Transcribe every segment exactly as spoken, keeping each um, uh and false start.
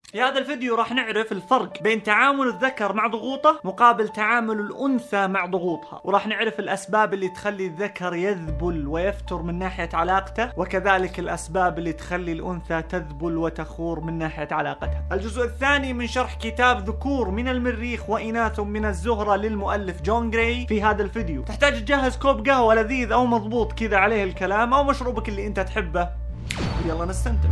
في هذا الفيديو راح نعرف الفرق بين تعامل الذكر مع ضغوطه مقابل تعامل الأنثى مع ضغوطها، وراح نعرف الأسباب اللي تخلي الذكر يذبل ويفتر من ناحية علاقته، وكذلك الأسباب اللي تخلي الأنثى تذبل وتخور من ناحية علاقتها. الجزء الثاني من شرح كتاب ذكور من المريخ وإناث من الزهرة للمؤلف جون جراي في هذا الفيديو. تحتاج تجهز كوب قهوة لذيذ أو مضبوط كذا عليه الكلام، أو مشروبك اللي أنت تحبه، يلا نستمتع.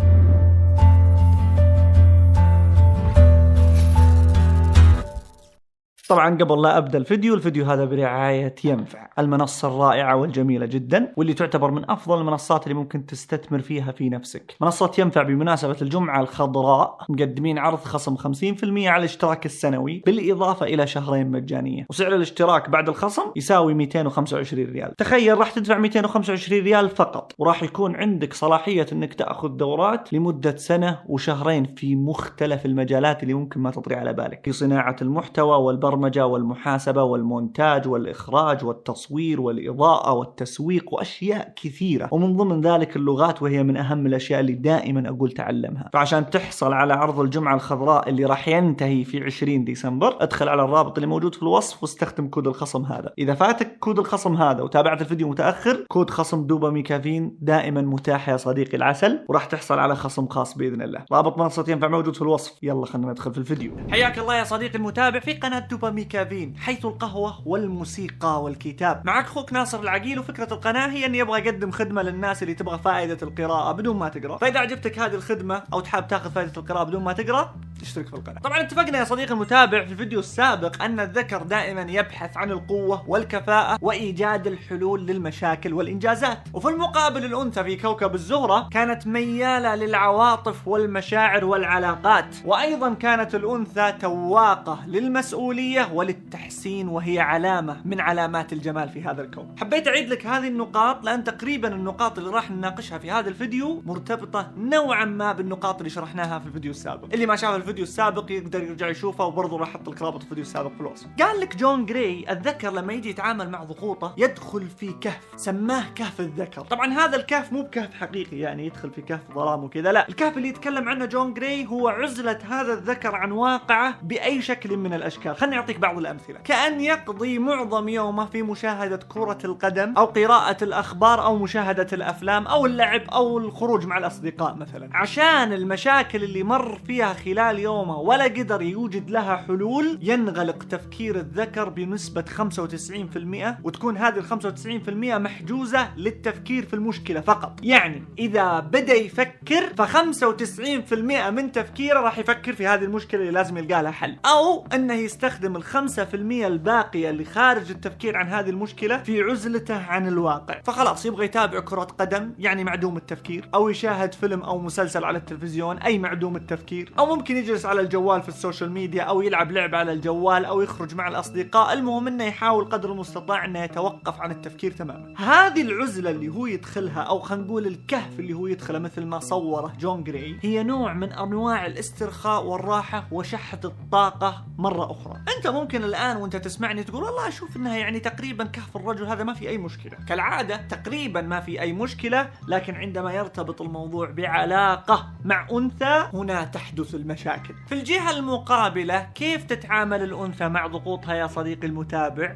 طبعا قبل لا أبدأ الفيديو، الفيديو هذا برعاية ينفع، المنصة الرائعة والجميلة جدا، واللي تعتبر من أفضل المنصات اللي ممكن تستثمر فيها في نفسك. منصة ينفع بمناسبة الجمعة الخضراء مقدمين عرض خصم خمسين بالمئة على الاشتراك السنوي بالإضافة إلى شهرين مجانية، وسعر الاشتراك بعد الخصم يساوي مئتين وخمسة وعشرين ريال. تخيل راح تدفع مئتين وخمسة وعشرين ريال فقط، وراح يكون عندك صلاحية إنك تأخذ دورات لمدة سنة وشهرين في مختلف المجالات اللي ممكن ما تطري على بالك، في صناعة المحتوى والبرمجة والمحاسبة والمونتاج والإخراج والتصوير والإضاءة والتسويق وأشياء كثيرة، ومن ضمن ذلك اللغات، وهي من أهم الأشياء اللي دائما أقول تعلمها. فعشان تحصل على عرض الجمعة الخضراء اللي راح ينتهي في عشرين ديسمبر، ادخل على الرابط اللي موجود في الوصف واستخدم كود الخصم هذا. إذا فاتك كود الخصم هذا وتابعت الفيديو متأخر، كود خصم دوبامي كافين دائما متاح يا صديقي العسل، وراح تحصل على خصم خاص بإذن الله. رابط منصة ينفع موجود في الوصف. يلا خلينا ندخل في الفيديو. حياك الله يا صديقي المتابع في قناة دوبامي كافين، حيث القهوة والموسيقى والكتاب. معك أخوك ناصر العقيل، وفكرة القناة هي أني أبغى أقدم خدمة للناس اللي تبغى فائدة القراءة بدون ما تقرأ. فإذا عجبتك هذه الخدمة أو تحب تاخذ فائدة القراءة بدون ما تقرأ، اشترك في القناة. طبعا اتفقنا يا صديقي المتابع في الفيديو السابق أن الذكر دائما يبحث عن القوة والكفاءة وإيجاد الحلول للمشاكل والإنجازات، وفي المقابل الأنثى في كوكب الزهرة كانت ميالة للعواطف والمشاعر والعلاقات، وأيضا كانت الأنثى تواقة للمسؤولية وللتحسين، وهي علامة من علامات الجمال في هذا الكون. حبيت أعيد لك هذه النقاط لأن تقريبا النقاط اللي راح نناقشها في هذا الفيديو مرتبطة نوعا ما بالنقاط اللي شرحناها في الفيديو السابق. اللي ما شاف الفيديو السابق يقدر يرجع يشوفه، وبرضه راح أحط لك رابط الفيديو السابق في الوصف. قال لك جون جراي الذكر لما يجي يتعامل مع ضغوطه يدخل في كهف سماه كهف الذكر. طبعا هذا الكهف مو بكهف حقيقي يعني يدخل في كهف ظلام وكذا، لا، الكهف اللي يتكلم عنه جون جراي هو عزلة هذا الذكر عن واقعه بأي شكل من الأشكال. خلني أعطيك بعض الأمثلة. كأن يقضي معظم يومه في مشاهدة كرة القدم أو قراءة الأخبار أو مشاهدة الأفلام أو اللعب أو الخروج مع الأصدقاء مثلا. عشان المشاكل اللي مر فيها خلال يومه ولا قدر يوجد لها حلول، ينغلق تفكير الذكر بنسبة خمسة وتسعين بالمئة، وتكون هذه ال خمسة وتسعين بالمئة محجوزة للتفكير في المشكلة فقط. يعني إذا بدأ يفكر ف خمسة وتسعين بالمئة من تفكيره راح يفكر في هذه المشكلة اللي لازم يلقى لها حل، أو أنه يستخدم ال خمسة بالمئة الباقية اللي خارج التفكير عن هذه المشكلة في عزلته عن الواقع. فخلاص يبغى يتابع كرة قدم يعني معدوم التفكير، أو يشاهد فيلم أو مسلسل على التلفزيون أي معدوم التفكير، أو ممكن يجلس على الجوال في السوشيال ميديا، أو يلعب لعبة على الجوال، أو يخرج مع الأصدقاء. المهم أنه يحاول قدر المستطاع أنه يتوقف عن التفكير تماما. هذه العزلة اللي هو يدخلها، أو خلينا نقول الكهف اللي هو يدخله مثل ما صوره جون جراي، هي نوع من أنواع الاسترخاء والراحة وشحذ الطاقة مرة أخرى. أنت ممكن الآن وأنت تسمعني تقول والله أشوف أنها يعني تقريبا كهف الرجل هذا ما في أي مشكلة. كالعادة تقريبا ما في أي مشكلة، لكن عندما يرتبط الموضوع بعلاقة مع أنثى هنا تحدث المشاكل. في الجهة المقابلة كيف تتعامل الأنثى مع ضغوطها يا صديقي المتابع؟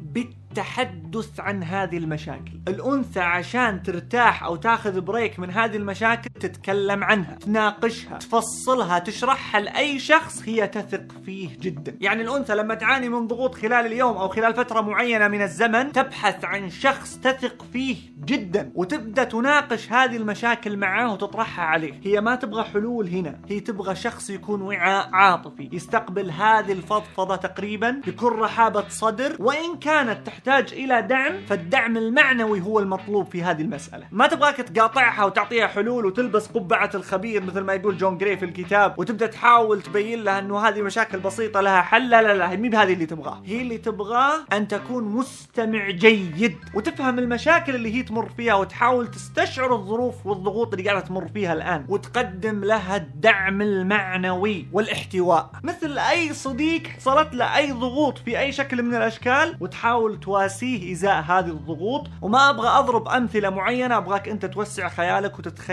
بالتحدث عن هذه المشاكل. الأنثى عشان ترتاح أو تاخذ بريك من هذه المشاكل تتكلم عنها، تناقشها، تفصلها، تشرحها لأي شخص هي تثق فيه جدا. يعني الأنثى لما تعاني من ضغوط خلال اليوم أو خلال فترة معينة من الزمن تبحث عن شخص تثق فيه جدا، وتبدأ تناقش هذه المشاكل معاه وتطرحها عليه. هي ما تبغى حلول هنا، هي تبغى شخص يكون وعاء عاطفي يستقبل هذه الفضفضة تقريبا بكل رحابة صدر، وإن كانت تحتاج إلى دعم فالدعم المعنوي هو المطلوب في هذه المسألة. ما تبغاك تقاطعها وتعطيها حلول وتلبس قبعة الخبير مثل ما يقول جون جراي في الكتاب وتبدأ تحاول تبين لها أنه هذه مشاكل بسيطة لها حل. لا لا لا، هي مي بهذه اللي تبغاه. هي اللي تبغاه أن تكون مستمع جيد وتفهم المشاكل اللي هي تمر فيها، وتحاول تستشعر الظروف والضغوط اللي قاعدة تمر فيها الآن، وتقدم لها الدعم المعنوي والاحتواء مثل أي صديق حصلت له أي ضغوط في أي شكل من الأشكال، وتحاول تواسيه إزاء هذه الضغوط. وما أبغى أضرب أمثلة معينة، أبغاك أنت توسع خيالك وتتخيل تقريبا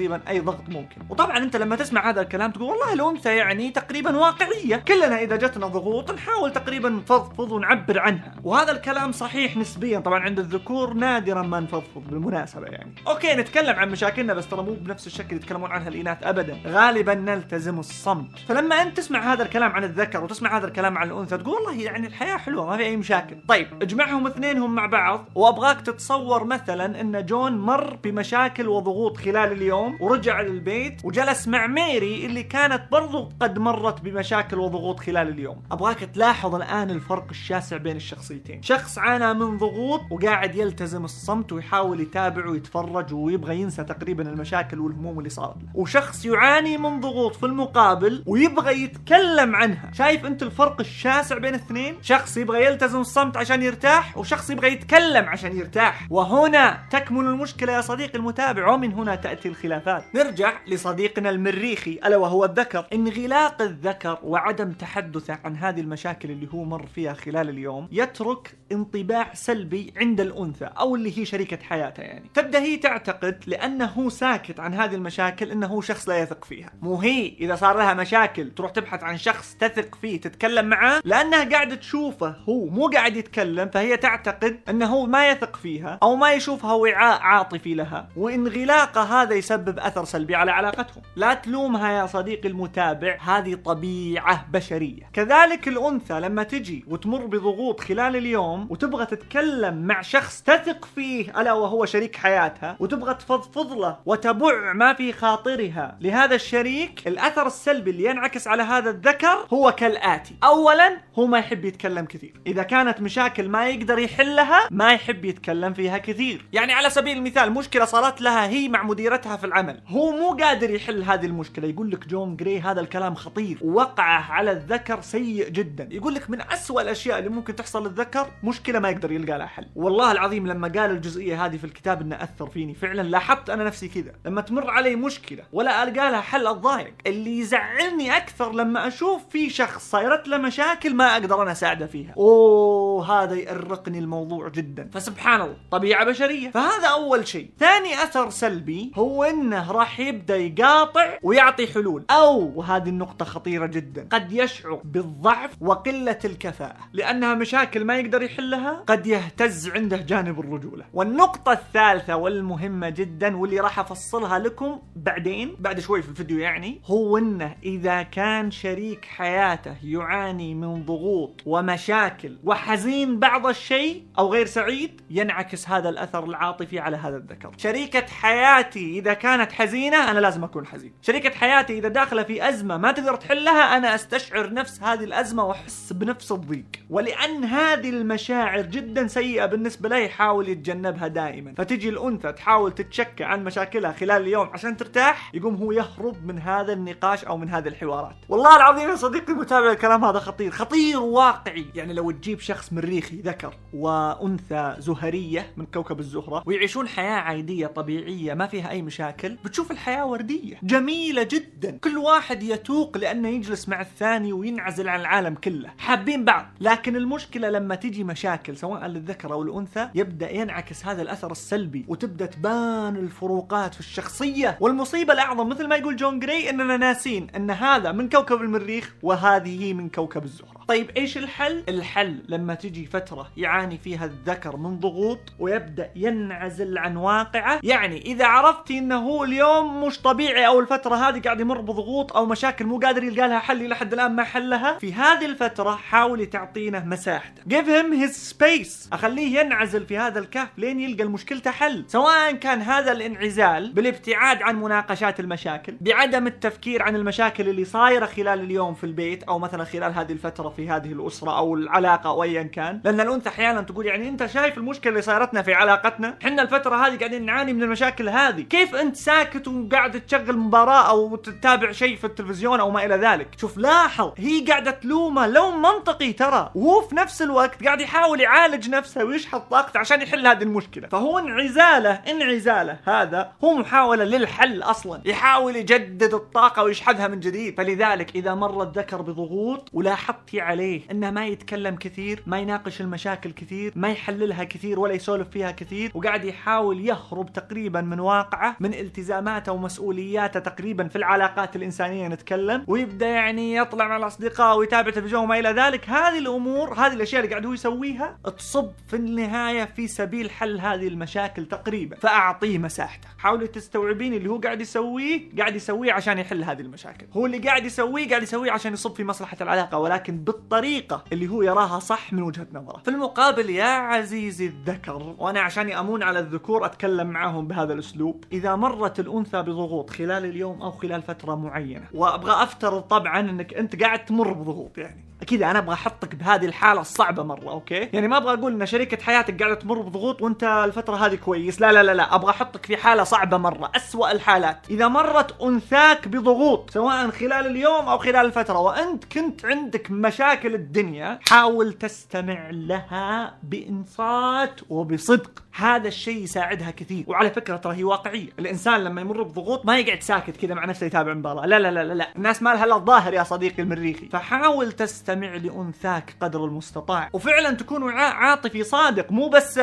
تقريبا اي ضغط ممكن. وطبعا انت لما تسمع هذا الكلام تقول والله الانثى يعني تقريبا واقعيه، كلنا اذا جتنا ضغوط نحاول تقريبا نفضفض ونعبر عنها، وهذا الكلام صحيح نسبيا. طبعا عند الذكور نادرا ما نفضفض بالمناسبه يعني. اوكي نتكلم عن مشاكلنا بس ترى مو بنفس الشكل يتكلمون عنها الاناث ابدا، غالبا نلتزم الصمت. فلما انت تسمع هذا الكلام عن الذكر وتسمع هذا الكلام عن الانثى تقول والله يعني الحياه حلوه ما في اي مشاكل. طيب اجمعهم اثنينهم مع بعض وابغاك تتصور مثلا ان جون مر بمشاكل وضغوط خلال اليوم ورجع للبيت وجلس مع ميري اللي كانت برضو قد مرت بمشاكل وضغوط خلال اليوم. ابغاك تلاحظ الان الفرق الشاسع بين الشخصيتين. شخص عانى من ضغوط وقاعد يلتزم الصمت ويحاول يتابع ويتفرج ويبغى ينسى تقريبا المشاكل والهموم اللي صارت له، وشخص يعاني من ضغوط في المقابل ويبغى يتكلم عنها. شايف انت الفرق الشاسع بين الاثنين؟ شخص يبغى يلتزم الصمت عشان يرتاح وشخص يبغى يتكلم عشان يرتاح. وهنا تكمن المشكلة يا صديقي المتابع، ومن هنا تأتي الخلافات. نرجع لصديقنا المريخي ألا وهو الذكر. انغلاق الذكر وعدم تحدثه عن هذه المشاكل اللي هو مر فيها خلال اليوم يترك انطباع سلبي عند الأنثى أو اللي هي شريكة حياته. يعني تبدأ هي تعتقد لأنه ساكت عن هذه المشاكل أنه شخص لا يثق فيها. مو هي إذا صار لها مشاكل تروح تبحث عن شخص تثق فيه تتكلم معاه، لأنها قاعدة تشوفه هو مو قاعد يتكلم فهي تعتقد أنه ما يثق فيها أو ما يشوفها وعاء عاطفي لها، وانغلاق هذا يسبب أثر سلبي على علاقتهم. لا تلومها يا صديقي المتابع، هذه طبيعة بشرية. كذلك الأنثى لما تجي وتمر بضغوط خلال اليوم وتبغى تتكلم مع شخص تثق فيه ألا وهو شريك حياتها وتبغى تفضفض له وتبع ما في خاطرها لهذا الشريك، الأثر السلبي اللي ينعكس على هذا الذكر هو كالآتي. أولا هو ما يحب يتكلم كثير. إذا كانت مشاكل ما يقدر يحلها ما يحب يتكلم فيها كثير. يعني على سبيل المثال مشكلة صارت لها هي مع مديرتها في العمل، هو مو قادر يحل هذه المشكلة، يقول لك جون جراي هذا الكلام خطير ووقعه على الذكر سيء جدا. يقول لك من أسوأ الأشياء اللي ممكن تحصل للذكر مشكلة ما يقدر يلقى لها حل. والله العظيم لما قال الجزئية هذه في الكتاب إنه أثر فيني فعلا. لاحظت أنا نفسي كذا لما تمر علي مشكلة ولا ألقى لها حل أتضايق. اللي يزعلني أكثر لما أشوف في شخص صايرت له مشاكل ما أقدر أنا أساعده فيها. أوه هذا يأرقني الموضوع جدا. فسبحان الله طبيعة بشرية. فهذا أول شيء. ثاني أثر سلبي هو إنه راح يبدأ يقاطع ويعطي حلول، أو وهذه النقطة خطيرة جدا قد يشعر بالضعف وقلة الكفاءة لأنها مشاكل ما يقدر يحلها. قد يهتز عنده جانب الرجولة. والنقطة الثالثة والمهمة جدا واللي راح أفصلها لكم بعدين بعد شوي في الفيديو يعني، هو إنه إذا كان شريك حياته يعاني من ضغوط ومشاكل وحزين بعض الشيء أو غير سعيد ينعكس هذا الأثر العاطفي على هذا الذكر. شريكة حياتي إذا كانت حزينة أنا لازم أكون حزين. شريكة حياتي إذا داخلة في أزمة ما تقدر تحلها أنا أستشعر نفس هذه الأزمة وأحس بنفس الضيق. ولأن هذه المشاعر جدا سيئة بالنسبة له يحاول يتجنبها دائما. فتجي الأنثى تحاول تتشكى عن مشاكلها خلال اليوم عشان ترتاح، يقوم هو يهرب من هذا النقاش أو من هذه الحوارات. والله العظيم يا صديقي المتابع الكلام هذا خطير خطير واقعي. يعني لو تجيب شخص مريخي ذكر وأنثى زهرية من كوكب الزهرة ويعيشون حياة عادية طبيعية ما فيها أي مشاكل، بتشوف الحياة وردية جميلة جدا. كل واحد يتوق لأنه يجلس مع الثاني وينعزل عن العالم كله، حابين بعض. لكن المشكلة لما تجي مشاكل سواء للذكر أو الأنثى يبدأ ينعكس هذا الأثر السلبي وتبدأ تبان الفروقات في الشخصية. والمصيبة الأعظم مثل ما يقول جون جراي إننا ناسين أن هذا من كوكب المريخ وهذه من كوكب الزهرة. طيب إيش الحل؟ الحل لما تجي فترة يعاني فيها الذكر من ضغوط ويبدأ ينعزل عن واقعه. يعني إذا عرفتي أنه هو اليوم مش طبيعي أو الفترة هذه قاعد يمر بضغوط أو مشاكل مو قادر يلقى لها حل لحد الآن ما حلها، في هذه الفترة حاولي تعطينه مساحته. Give him his space. أخليه ينعزل في هذا الكهف لين يلقى المشكلة حل. سواء كان هذا الانعزال بالابتعاد عن مناقشات المشاكل، بعدم التفكير عن المشاكل اللي صايرة خلال اليوم في البيت أو مثلا خلال هذه الفترة في هذه الأسرة أو العلاقة أو أيا كان. لأن الأنثى أحيانا تقول يعني أنت شايف المشكلة اللي صايرتنا في علاقتنا؟ حنا الفترة هذه قاعدين نعاني من المشاكل هذه، كيف أنت ساكت وقاعد تشغل مباراة أو تتابع شيء في التلفزيون أو ما إلى ذلك؟ شوف لاحظ هي قاعدة تلومه لوم منطقي ترى، وهو في نفس الوقت قاعد يحاول يعالج نفسه ويشحط طاقته عشان يحل هذه المشكلة. فهو انعزاله انعزاله هذا هو محاولة للحل أصلا، يحاول يجدد الطاقة ويشحذها من جديد. فلذلك إذا مر الذكر بضغوط ولاحظتي عليه انه ما يتكلم كثير، ما يناقش المشاكل كثير، ما يحللها كثير ولا يسولف فيها كثير، وقاعد يحاول يهرب تقريبا من واقعه، من التزاماته ومسؤولياته تقريبا في العلاقات الإنسانية نتكلم، ويبدأ يعني يطلع مع الأصدقاء ويتابع تلفزيون وما إلى ذلك. هذه الأمور، هذه الأشياء اللي قاعد هو يسويها تصب في النهاية في سبيل حل هذه المشاكل تقريبا. فأعطيه مساحته. حاولوا تستوعبين اللي هو قاعد يسويه قاعد يسويه عشان يحل هذه المشاكل. هو اللي قاعد يسويه قاعد يسويه عشان يصب في مصلحة العلاقة، ولكن بالطريقة اللي هو يراها صح من وجهة نظره. في المقابل يا عزيزي الذكر، وأنا عشان أمون على الذكور أتكلم معهم بهذا الأسلوب، إذا مرت الأنثى بضغوط خلال اليوم أو خلال فترة معينة، وأبغى أفترض طبعا أنك أنت قاعد تمر بضغوط، يعني أكيد أنا أبغى أحطك بهذه الحالة الصعبة مرة، أوكي؟ يعني ما أبغى أقول إن شريكة حياتك قاعدة تمر بضغوط وأنت الفترة هذه كويس، لا لا لا لا، أبغى أحطك في حالة صعبة مرة، أسوأ الحالات. إذا مرت أنثاك بضغوط سواء خلال اليوم أو خلال الفترة، وأنت كنت عندك مشاكل الدنيا، حاول تستمع لها بإنصات وبصدق. هذا الشيء يساعدها كثير. وعلى فكرة ترى هي واقعية، الإنسان لما يمر بضغوط ما يقعد ساكت كذا مع نفسه يتابع مباراة، لا لا لا لا لا، الناس ما لها الا الظاهر يا صديقي المريخي. فحاول تستمع لأنثاك قدر المستطاع، وفعلا تكون وعاء عاطفي صادق، مو بس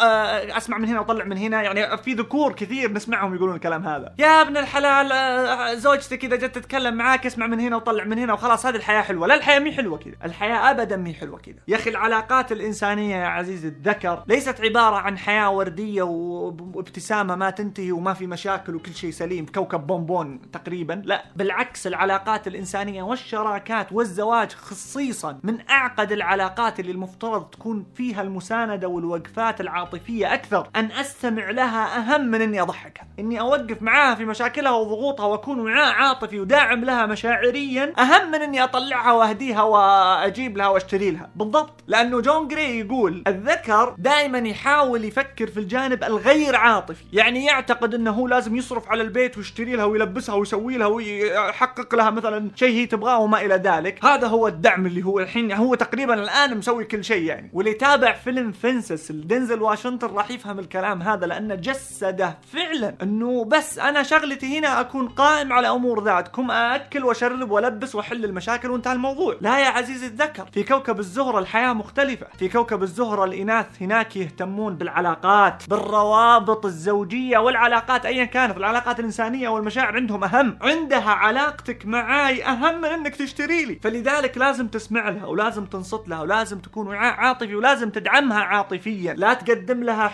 أسمع من هنا وطلع من هنا. يعني في ذكور كثير نسمعهم يقولون الكلام هذا، يا ابن الحلال زوجتك إذا جت تتكلم معاك اسمع من هنا وطلع من هنا وخلاص، هذه الحياة حلوة. لا، الحياة مي حلوة كذا، الحياة أبدا مي حلوة كذا يا أخي. العلاقات الإنسانية يا عزيزي الذكر ليست عبارة عن حياة وردية وابتسامة ما تنتهي وما في مشاكل وكل شيء سليم، كوكب بونبون تقريبا. لا بالعكس، العلاقات الإنسانية والشراكات والزواج خصيصا من أعقد العلاقات اللي المفترض تكون فيها المساندة والوقفات العاطفية أكثر. أن أستمع لها أهم من أني أضحكها، أني أوقف معاها في مشاكلها وضغوطها وأكون وعاء عاطفي وداعم لها مشاعريا أهم من أني أطلعها وأهديها وأجيب لها وأشتري لها. بالضبط، لأنه جون جراي يقول الذكر دائما يحاول يفكر في الجانب الغير عاطفي، يعني يعتقد أنه هو لازم يصرف على البيت ويشتري لها ويلبسها ويسوي لها ويحقق لها مثلا شيء هي تبغاه وما إلى ذلك. هذا هو الدعم اللي هو الحين هو تقريبا الآن مسوي كل شيء يعني. واللي يتابع فيلم فينسس دينزل واشنطن راح يفهم الكلام هذا، لأنه جسده فعلا أنه بس أنا شغلتي هنا أكون قائم على أمور ذاتكم، أأكل وأشرب وألبس وأحل المشاكل وانتهى الموضوع. لا يا عزيزي الذكر، في كوكب الزهرة الحياة مختلفة. في كوكب الزهرة الإناث هناك يهتمون بالعلاقات، بالروابط الزوجية والعلاقات أيا كانت، العلاقات الإنسانية والمشاعر عندهم أهم. عندها علاقتك معاي أهم من أنك تشتري لي، فلذلك لازم تسمع لها ولازم تنصت لها ولازم تكون وعاء عاطفي ولازم تدعمها عاطفيا. لا تقدم لها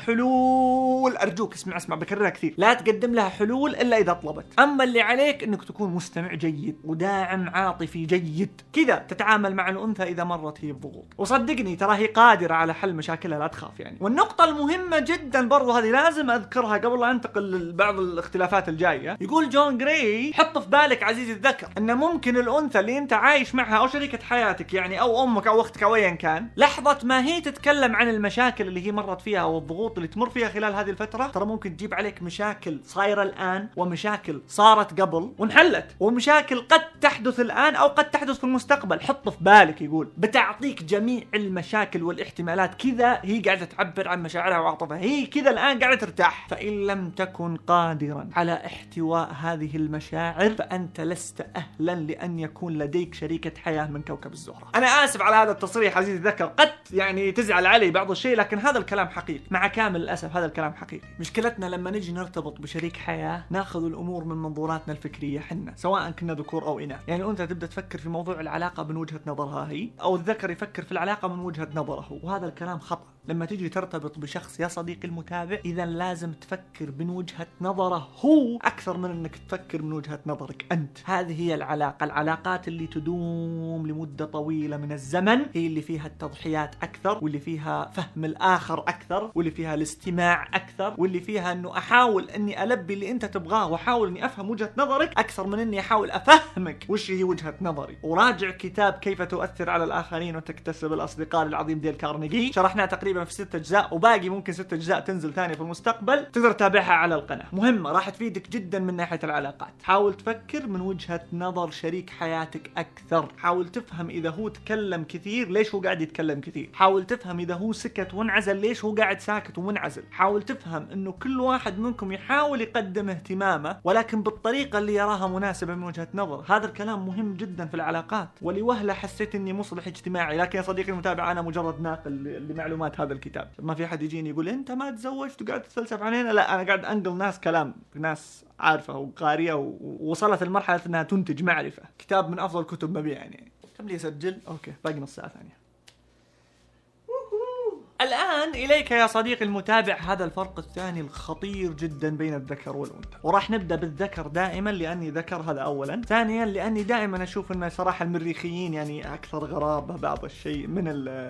حلول، أرجوك اسمع اسمع بكررها كثير، لا تقدم لها حلول إلا إذا طلبت. أما اللي عليك أنك تكون مستمع جيد وداعم عاطفي جيد، كذا تتعامل مع الأنثى إذا مرت هي بضغوط. وصدقني ترى هي قادرة على حل مشاكلها، لا تخاف يعني. والنقطة المهمة جدا برضو هذه لازم أذكرها قبل لا أنتقل لبعض الاختلافات الجاية. يقول جون جراي حط في بالك عزيزي الذكر أن ممكن الأنثى اللي أنت عايش معها أو شريكة حياتك يعني أو أمك أو أختك أو أيا كان، لحظة ما هي تتكلم عن المشاكل اللي هي مرت فيها أو الضغوط اللي تمر فيها خلال هذه الفترة، ترى ممكن تجيب عليك مشاكل صايرة الآن ومشاكل صارت قبل وانحلت ومشاكل قد تحدث الآن أو قد تحدث في المستقبل. حط في بالك، يقول بتعطيك جميع المشاكل والاحتمالات. كذا هي قاعدة تعبر عن مشاعرها وعاطفها، هي كذا الآن قاعدة ترتاح. فإن لم تكن قادرا على احتواء هذه المشاعر فأنت لست أهلا لأن يكون لديك شريكة حياة من كوكب الزهرة. أنا آسف على هذا التصريح عزيزي الذكر، قد يعني تزعل علي بعض الشيء، لكن هذا الكلام حقيقي، مع كامل الأسف هذا الكلام حقيقي. مشكلتنا لما نجي نرتبط بشريك حياة ناخذ الأمور من منظوراتنا الفكرية حنا، سواء كنا ذكور أو إناث. يعني أنت تبدأ تفكر في موضوع العلاقة من وجهة نظرها هي، أو الذكر يفكر في العلاقة من وجهة نظره هو، وهذا الكلام خطأ. لما تيجي ترتبط بشخص يا صديقي المتابع، إذا لازم تفكر من وجهة نظره هو أكثر من أنك تفكر من وجهة نظرك أنت. هذه هي العلاقة. العلاقات اللي تدوم لمدة طويلة من الزمن هي اللي فيها التضحيات أكثر، واللي فيها فهم الآخر أكثر، واللي فيها الاستماع أكثر، واللي فيها أنه أحاول أني ألبي اللي أنت تبغاه وأحاول أني أفهم وجهة نظرك أكثر من أني أحاول أفهمك وش هي وجهة نظري. وراجع كتاب كيف تؤثر على الآخرين وتكتسب الأصدقاء العظيم ديل كارنيجي، شرحنا تقريبا تقريبا في ست اجزاء، وباقي ممكن ست اجزاء تنزل ثاني في المستقبل، تقدر تتابعها على القناه. مهمه راح تفيدك جدا من ناحيه العلاقات. حاول تفكر من وجهه نظر شريك حياتك اكثر، حاول تفهم اذا هو تكلم كثير ليش هو قاعد يتكلم كثير، حاول تفهم اذا هو سكت وانعزل ليش هو قاعد ساكت ومنعزل، حاول تفهم انه كل واحد منكم يحاول يقدم اهتمامه ولكن بالطريقه اللي يراها مناسبه من وجهه نظر. هذا الكلام مهم جدا في العلاقات. ولوهله حسيت اني مصلح اجتماعي، لكن يا صديقي المتابع انا مجرد ناقل لمعلومات هذا الكتاب. ما في احد يجيني يقول انت ما تزوجت وقاعد تتفلسف علينا، لا انا قاعد انقل ناس كلام، ناس عارفه وقاريه ووصلت لمرحله انها تنتج معرفه. كتاب من افضل كتب مبيعا يعني. كم لي اسجل؟ اوكي باقي نص ساعه ثانيه. الآن إليك يا صديقي المتابع هذا الفرق الثاني الخطير جدا بين الذكر والأنثى، وراح نبدأ بالذكر دائما لأني ذكر هذا أولا. ثانيا لأني دائما أشوف أن صراحة المريخيين يعني أكثر غرابة بعض الشيء من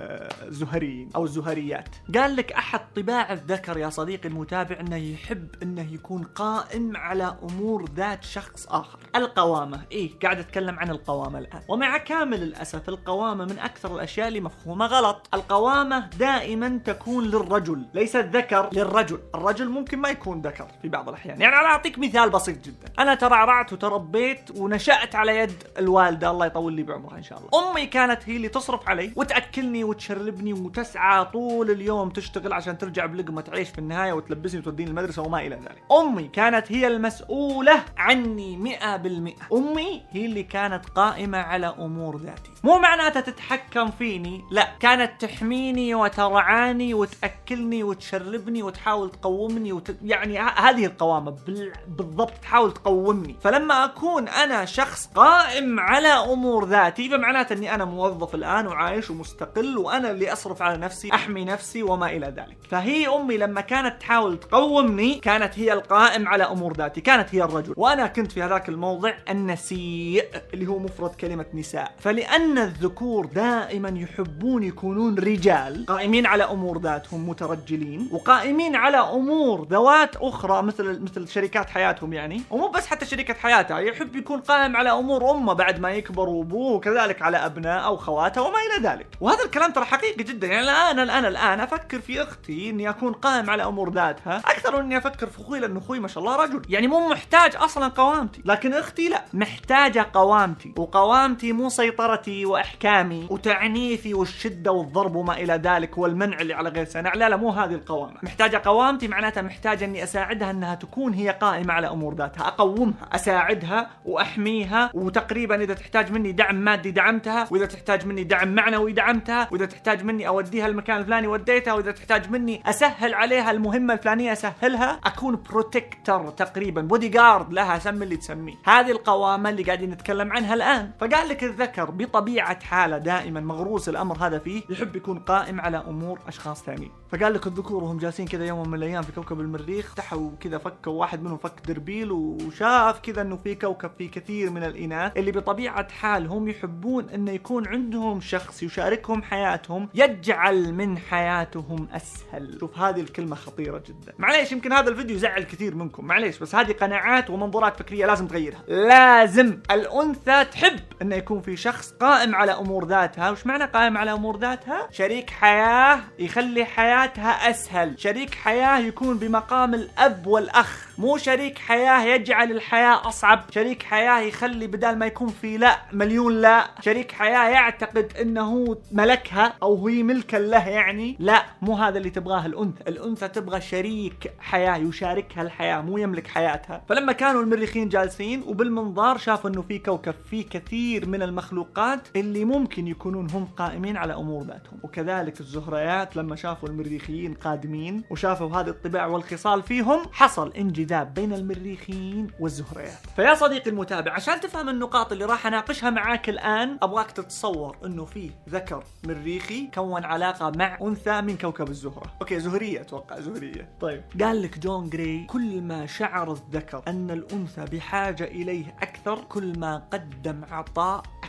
الزهريين أو الزهريات. قال لك أحد طباع الذكر يا صديقي المتابع أنه يحب أنه يكون قائم على أمور ذات شخص آخر. القوامة، إيه قاعد أتكلم عن القوامة الآن، ومع كامل الأسف القوامة من أكثر الأشياء اللي مفهومة غلط. القوامة دائما من تكون للرجل، ليس الذكر للرجل. الرجل ممكن ما يكون ذكر في بعض الأحيان. يعني أنا أعطيك مثال بسيط جدا. أنا ترعرعت وتربيت ونشأت على يد الوالدة الله يطول لي بعمرها إن شاء الله. أمي كانت هي اللي تصرف علي وتأكلني وتشربني وتسعى طول اليوم تشتغل عشان ترجع بلقمة تعيش في النهاية وتلبسني وتوديني المدرسة وما إلى ذلك. أمي كانت هي المسؤولة عني مئة بالمئة. أمي هي اللي كانت قائمة على أمور ذاتي. مو معناتها تتحكم فيني، لا، كانت تحميني وترعاني وتأكلني وتشربني وتحاول تقومني وت... يعني هذه القوامة بال... بالضبط، تحاول تقومني. فلما أكون أنا شخص قائم على أمور ذاتي فمعناته أني أنا موظف الآن وعايش ومستقل وأنا اللي أصرف على نفسي، أحمي نفسي وما إلى ذلك. فهي أمي لما كانت تحاول تقومني كانت هي القائم على أمور ذاتي، كانت هي الرجل، وأنا كنت في هذاك الموضع النسيء اللي هو مفرد كلمة نساء. فلأن الذكور دائما يحبون يكونون رجال قائمين على أمور ذاتهم مترجلين، وقائمين على أمور ذوات أخرى مثل مثل شركات حياتهم يعني، ومو بس حتى شركة حياتها، يحب يكون قائم على أمور أمه بعد ما يكبر وأبوه، وكذلك على أبناء أو خواتها وما إلى ذلك. وهذا الكلام ترى حقيقي جدا. يعني الآن الآن الآن أفكر في أختي إني أكون قائم على أمور ذاتها أكثر من إني أفكر في أخوي، لأن أخوي ما شاء الله رجل يعني مو محتاج أصلا قوامتي، لكن أختي لا، محتاجة قوامتي، وقوامتي مو سيطرتي وإحكامي وتعنيفي والشدة والضرب وما إلى ذلك والمنع اللي على غير سنع. لا لا، مو هذه القوامة. محتاجة قوامتي معناتها محتاجة أني أساعدها أنها تكون هي قائمة على أمور ذاتها، أقومها، أساعدها وأحميها، وتقريبا إذا تحتاج مني دعم مادي دعمتها، وإذا تحتاج مني دعم معنوي دعمتها، وإذا تحتاج مني أوديها المكان الفلاني وديتها، وإذا تحتاج مني أسهل عليها المهمة الفلانية أسهلها، أكون بروتكتر تقريبا، بودي جارد لها، سمي اللي تسميه. هذه القوامة اللي قاعدين نتكلم عنها الآن. فقال لك الذكر بطبيعة حاله دائما مغروس الأمر هذا فيه، يحب يكون قائم على أمور أشخاص ثانيين. فقال لك الذكور وهم جالسين كذا يوم من الأيام في كوكب المريخ، تحوا كذا فكوا واحد منهم فك دربيل وشاف كذا إنه في كوكب فيه كثير من الإناث اللي بطبيعة حالهم يحبون إنه يكون عندهم شخص يشاركهم حياتهم يجعل من حياتهم أسهل. شوف هذه الكلمة خطيرة جدا. معليش يمكن هذا الفيديو يزعل كثير منكم، معليش، بس هذه قناعات ومنظورات فكرية لازم تغيرها. لازم الأنثى تحب إنه يكون في شخص قائم على أمور ذاتها. وش معنى قائم على أمور ذاتها؟ شريك حياة يخلي حياتها أسهل، شريك حياة يكون بمقام الأب والأخ، مو شريك حياة يجعل الحياة أصعب، شريك حياة يخلي بدال ما يكون في لا مليون لا، شريك حياة يعتقد أنه ملكها أو هي ملكا له يعني. لا، مو هذا اللي تبغاه الأنثى. الأنثى تبغى شريك حياة يشاركها الحياة، مو يملك حياتها. فلما كانوا المريخيين جالسين وبالمنظار شافوا أنه في كوكب فيه كثير من المخلوقات اللي ممكن يكونون هم قائمين على أمور ذاتهم، وكذلك الزهريات لما شافوا المريخيين قادمين وشافوا هذه الطباع والخصال فيهم، حصل انجذاب بين المريخيين والزهريات. فيا صديقي المتابع، عشان تفهم النقاط اللي راح اناقشها معاك الآن، أبغاك تتصور أنه في ذكر مريخي كون علاقة مع أنثى من كوكب الزهرة. أوكي زهرية، أتوقع زهرية. طيب قال لك جون جراي كل ما شعر الذكر أن الأنثى بحاجة إليه أكثر كل ما قدم عطاء أكثر.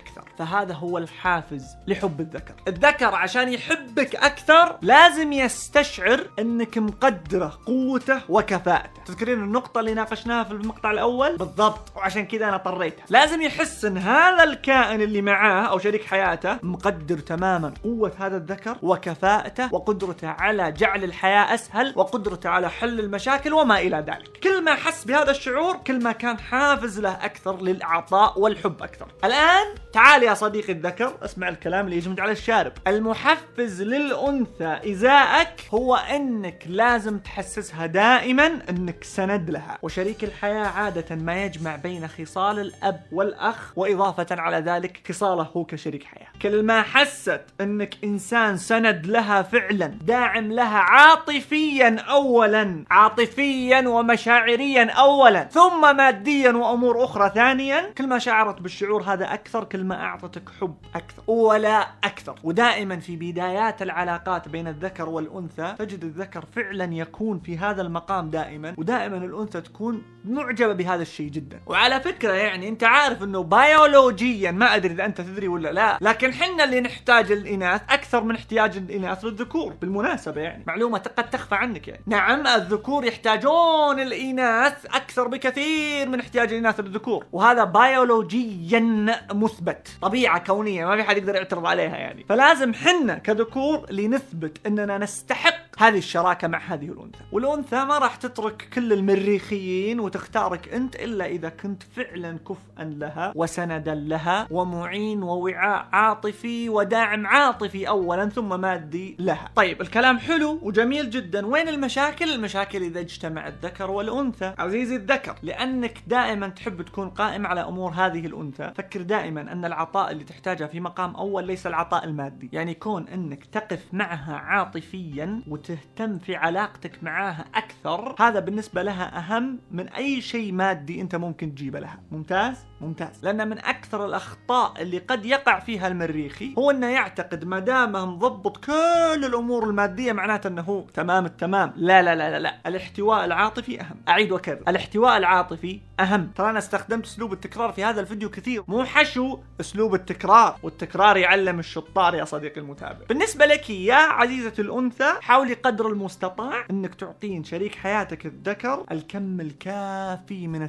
أكثر. فهذا هو الحافز لحب الذكر. الذكر عشان يحبك أكثر لازم يستشعر أنك مقدره قوته وكفاءته. تذكرين النقطة اللي ناقشناها في المقطع الأول؟ بالضبط، وعشان كذا أنا طريتها. لازم يحس أن هذا الكائن اللي معاه أو شريك حياته مقدر تماما قوة هذا الذكر وكفاءته وقدرته على جعل الحياة أسهل وقدرته على حل المشاكل وما إلى ذلك. كل ما حس بهذا الشعور كل ما كان حافز له أكثر للعطاء والحب أكثر. الآن تعال يا صديقي الذكر، اسمع الكلام اللي يجمد على الشارب. المحفز للأنثى إزاءك هو أنك لازم تحسسها دائما أنك سند لها. وشريك الحياة عادة ما يجمع بين خصال الأب والأخ وإضافة على ذلك خصاله هو كشريك حياة. كل ما حست أنك إنسان سند لها فعلا، داعم لها عاطفيا أولا، عاطفيا ومشاعريا أولا، ثم ماديا وأمور أخرى ثانيا، كل ما شعرت بالشعور هذا أكثر كل ما أعطتك حب أكثر ولا أكثر. ودائما في بدايات العلاقات بين الذكر والأنثى تجد الذكر فعلا يكون في هذا المقام دائما، ودائما الأنثى تكون معجبة بهذا الشيء جدا. وعلى فكرة يعني أنت عارف أنه بيولوجيا، ما أدري إذا أنت تدري ولا لا، لكن حنا اللي نحتاج الإناث أكثر من احتياج الإناث للذكور. بالمناسبة يعني معلومة قد تخفى عنك يعني. نعم الذكور يحتاجون الإناث أكثر بكثير من احتياج الإناث للذكور، وهذا بيولوجيا مثبت، طبيعة كونية ما في حد يقدر يعترض عليها يعني. فلازم حنا كذكور لنثبت أننا نستحق هذه الشراكة مع هذه الأنثى. والأنثى ما راح تترك كل المريخيين وتختارك أنت إلا إذا كنت فعلا كفءا لها وسندا لها ومعين ووعاء عاطفي وداعم عاطفي أولا ثم مادي لها. طيب الكلام حلو وجميل جدا، وين المشاكل؟ المشاكل إذا اجتمع الذكر والأنثى. عزيزي الذكر، لأنك دائما تحب تكون قائم على أمور هذه الأنثى، فكر دائما أن العطاء اللي تحتاجه في مقام أول ليس العطاء المادي. يعني كون أنك تقف معها عاطفيا وتهتم في علاقتك معها أكثر، هذا بالنسبة لها أهم من أي شيء مادي أنت ممكن تجيبه لها. ممتاز؟ ممتاز. لأن من أكثر الأخطاء اللي قد يقع فيها المريخي هو أنه يعتقد ما دامه مضبط كل الأمور المادية معناته أنه هو تمام التمام. لا لا لا لا, لا. الاحتواء العاطفي أهم. أعيد وأكرر، الاحتواء العاطفي أهم. ترى أنا استخدمت أسلوب التكرار في هذا الفيديو كثير، مو حشو، أسلوب التكرار، والتكرار يعلم الشطار يا صديقي المتابع. بالنسبة لك يا عزيزة الأنثى، حاولي قدر المستطاع أنك تعطين شريك حياتك الذكر الكم الكافي من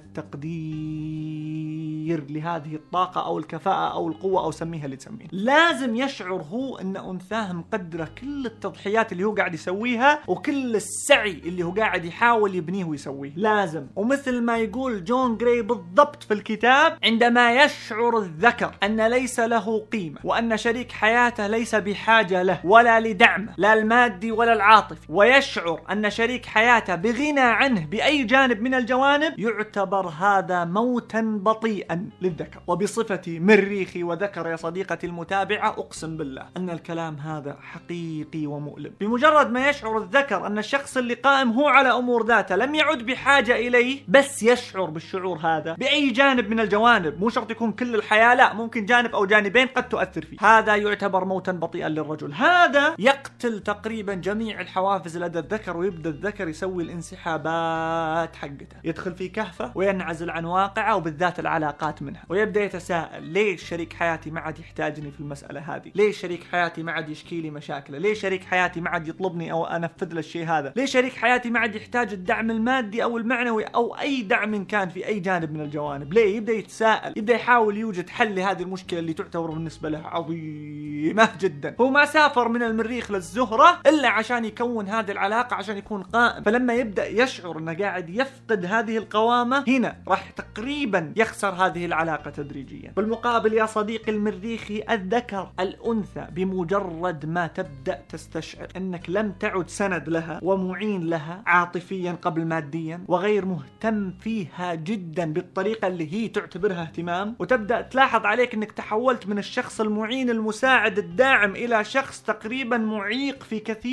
التقدير لهذه الطاقة أو الكفاءة أو القوة أو سميها اللي تسميها. لازم يشعر هو أن أنثاه مقدرة كل التضحيات اللي هو قاعد يسويها وكل السعي اللي هو قاعد يحاول يبنيه ويسويه. لازم. ومثل ما يقول جون جراي بالضبط في الكتاب، عندما يشعر الذكر أن ليس له قيمة وأن شريك حياته ليس بحاجة له ولا لدعمه لا المادي ولا العاطفي، ويشعر أن شريك حياته بغنى عنه بأي جانب من الجوانب، يعتبر هذا موتا بطيئا للذكر. وبصفتي مريخي وذكر يا صديقتي المتابعة، أقسم بالله أن الكلام هذا حقيقي ومؤلم. بمجرد ما يشعر الذكر أن الشخص اللي قائم هو على أمور ذاته لم يعد بحاجة إليه، بس يشعر بالشعور هذا بأي جانب من الجوانب، مو شرط يكون كل الحياة، لا، ممكن جانب أو جانبين قد تؤثر فيه، هذا يعتبر موتا بطيئا للرجل. هذا يقتل تقريبا جميع الحوافز لدى الذكر، ويبدأ الذكر يسوي الانسحابات حقته، يدخل في كهفة وينعزل عن واقعه وبالذات العلاقات منها، ويبدأ يتساءل ليش شريك حياتي ما عاد يحتاجني في المسألة هذه؟ ليش شريك حياتي ما عاد يشكي لي مشاكله؟ ليش شريك حياتي ما عاد يطلبني أو أنفذ له الشيء هذا؟ ليش شريك حياتي ما عاد يحتاج الدعم المادي أو المعنوي أو أي دعم كان في أي جانب من الجوانب؟ ليه؟ يبدأ يتساءل، يبدأ يحاول يوجد حل لهذه المشكلة اللي تعتبر بالنسبة له عظيمة جدا. هو ما سافر من المريخ للزهرة إلا عشان يكون هذه العلاقة، عشان يكون قائم. فلما يبدأ يشعر أنه قاعد يفقد هذه القوامة، هنا راح تقريبا يخسر هذه العلاقة تدريجيا. بالمقابل يا صديقي المريخي الذكر، الأنثى بمجرد ما تبدأ تستشعر أنك لم تعد سند لها ومعين لها عاطفيا قبل ماديا، وغير مهتم فيها جدا بالطريقة اللي هي تعتبرها اهتمام، وتبدأ تلاحظ عليك أنك تحولت من الشخص المعين المساعد الداعم إلى شخص تقريبا معيق في كثير من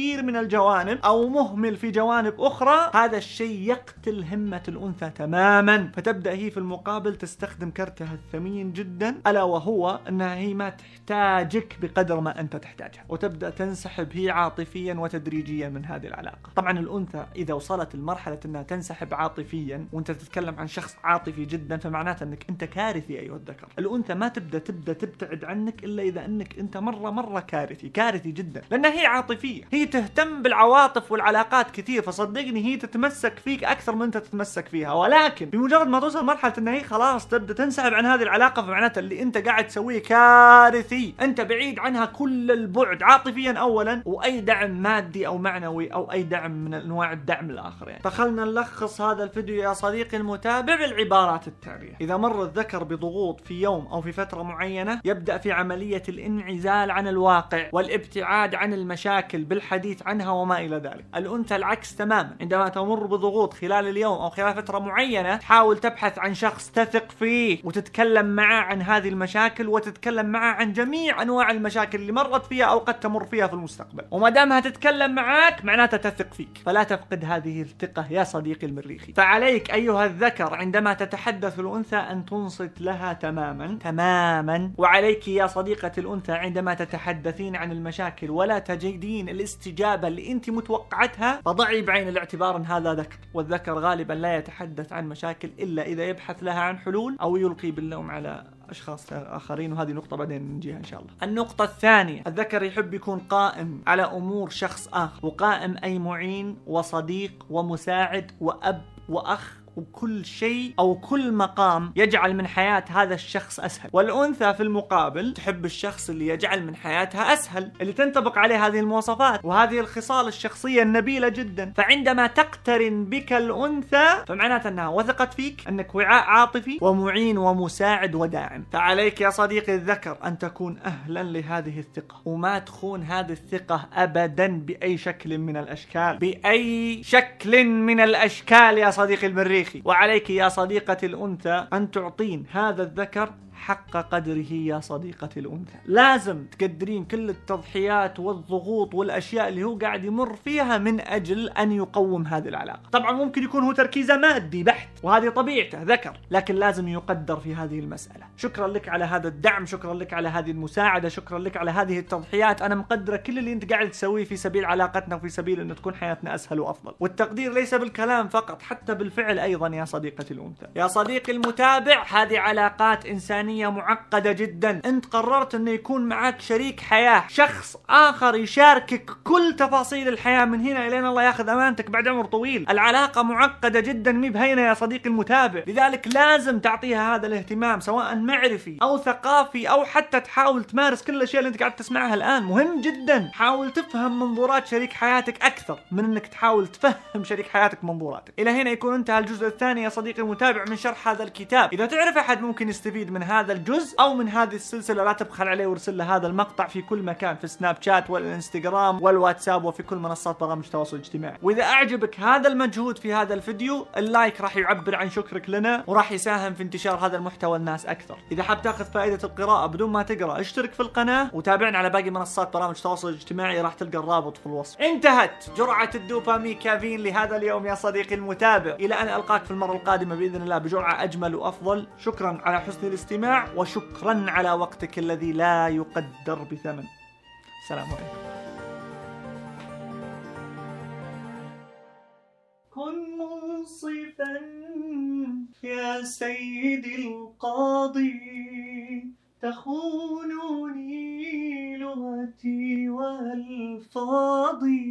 الجوانب أو مهمل في جوانب أخرى، هذا الشيء يقتل همة الأنثى تماما. فتبدأ هي في المقابل تستخدم كرتها الثمين جدا، ألا وهو أنها هي ما تحتاجك بقدر ما أنت تحتاجها، وتبدأ تنسحب هي عاطفيا وتدريجيا من هذه العلاقة. طبعا الأنثى إذا وصلت لمرحلة أنها تنسحب عاطفيا وأنت تتكلم عن شخص عاطفي جدا، فمعناته أنك أنت كارثي أيها الذكر. الأنثى ما تبدأ تبدأ تبتعد عنك إلا إذا أنك أنت مرة مرة كارثي كارثي جدا، لأنها هي عاطفية، هي تهتم بالعواطف والعلاقات كثير، فصدقني هي تتمسك فيك أكثر من أنت تتمسك فيها. ولكن بمجرد ما توصل مرحلة أنها هي خلاص تبدأ تنسحب عن هذه العلاقة، فمعناته اللي أنت قاعد تسويه كارثي، أنت بعيد عنها كل البعد عاطفيا أولا، وأي دعم مادي أو معنوي أو أي دعم من أنواع الدعم الآخر يعني. فخلنا نلخص هذا الفيديو يا صديقي المتابع بالعبارات التالية: إذا مر الذكر بضغوط في يوم أو في فترة معينة، يبدأ في عملية الانعزال عن الواقع والابتعاد عن المشاكل بالحديث عنها وما إلى ذلك. الأنثى العكس تماما، عندما تمر بضغوط خلال اليوم أو خلال فترة معينة، تحاول تبحث عن شخص تثق فيه وتتكلم معه عن هذه المشاكل، وتتكلم معه عن جميع أنواع المشاكل اللي مرت فيها أو قد تمر فيها في المستقبل. وما دامها تتكلم معك معناتها تثق فيك، فلا تفقد هذه الثقة يا صديقي المريخي. فعليك أيها الذكر عندما تتحدث الأنثى أن تنصت لها تماما تماما، وعليك يا صديقة الأنثى عندما تتحدثين عن المشاكل ولا تجدين الاستجابة اللي أنت متوقعتها، فضعي بعين الاعتبار أن هذا ذكر، والذكر غالبا لا يتحدث عن مشاكل إلا إذا يبحث لها عن حلول أو يلقي باللوم على أشخاص آخرين، وهذه نقطة بعدين نجيها إن شاء الله. النقطة الثانية: الذكر يحب يكون قائم على أمور شخص آخر، وقائم أي معين وصديق ومساعد وأب وأخ وكل شيء أو كل مقام يجعل من حياة هذا الشخص أسهل. والأنثى في المقابل تحب الشخص اللي يجعل من حياتها أسهل، اللي تنطبق عليه هذه المواصفات وهذه الخصال الشخصية النبيلة جدا. فعندما تقترن بك الأنثى فمعناته أنها وثقت فيك، أنك وعاء عاطفي ومعين ومساعد وداعم. فعليك يا صديقي الذكر أن تكون أهلا لهذه الثقة، وما تخون هذه الثقة أبدا بأي شكل من الأشكال، بأي شكل من الأشكال يا صديقي المريخ. وعليك يا صديقة الأنثى أن تعطين هذا الذكر حق قدره يا صديقة الأنثى. لازم تقدرين كل التضحيات والضغوط والأشياء اللي هو قاعد يمر فيها من أجل أن يقوم هذه العلاقة. طبعا ممكن يكون هو تركيزه مادي بحت، وهذه طبيعته ذكر، لكن لازم يقدر في هذه المسألة. شكرا لك على هذا الدعم، شكرا لك على هذه المساعدة، شكرا لك على هذه التضحيات. أنا مقدرة كل اللي أنت قاعد تسويه في سبيل علاقتنا وفي سبيل أن تكون حياتنا أسهل وأفضل. والتقدير ليس بالكلام فقط، حتى بالفعل أيضا يا صديقة الأنثى. يا صديقي المتابع، هذه علاقات إنسانية معقدة جدا. انت قررت انه يكون معك شريك حياة، شخص اخر يشاركك كل تفاصيل الحياة من هنا الين الله ياخذ امانتك بعد عمر طويل. العلاقة معقدة جدا، مي بهينة يا صديقي المتابع، لذلك لازم تعطيها هذا الاهتمام سواء معرفي او ثقافي، او حتى تحاول تمارس كل الاشياء اللي انت قاعد تسمعها الان. مهم جدا حاول تفهم منظورات شريك حياتك اكثر من انك تحاول تفهم شريك حياتك منظوراتك. الى هنا يكون انتهى الجزء الثاني يا صديقي المتابع من شرح هذا الكتاب. اذا تعرف احد ممكن يستفيد من هذا الجزء او من هذه السلسلة، لا تبخل عليه وارسل له هذا المقطع في كل مكان، في سناب شات والانستغرام والواتساب وفي كل منصات برامج التواصل الاجتماعي. واذا اعجبك هذا المجهود في هذا الفيديو، اللايك راح يعبر عن شكرك لنا وراح يساهم في انتشار هذا المحتوى للناس اكثر. اذا حاب تاخذ فائدة القراءة بدون ما تقرا، اشترك في القناة وتابعنا على باقي منصات برامج التواصل الاجتماعي، راح تلقى الرابط في الوصف. انتهت جرعة الدوبامين كافين لهذا اليوم يا صديقي المتابع، الى ان القاك في المرة القادمة باذن الله بجرعة اجمل وافضل. شكرا على حسن الاستماع، وشكرا على وقتك الذي لا يقدر بثمن. السلام عليكم. كن منصفا يا سيدي القاضي، تخونني لغتي والفاظي.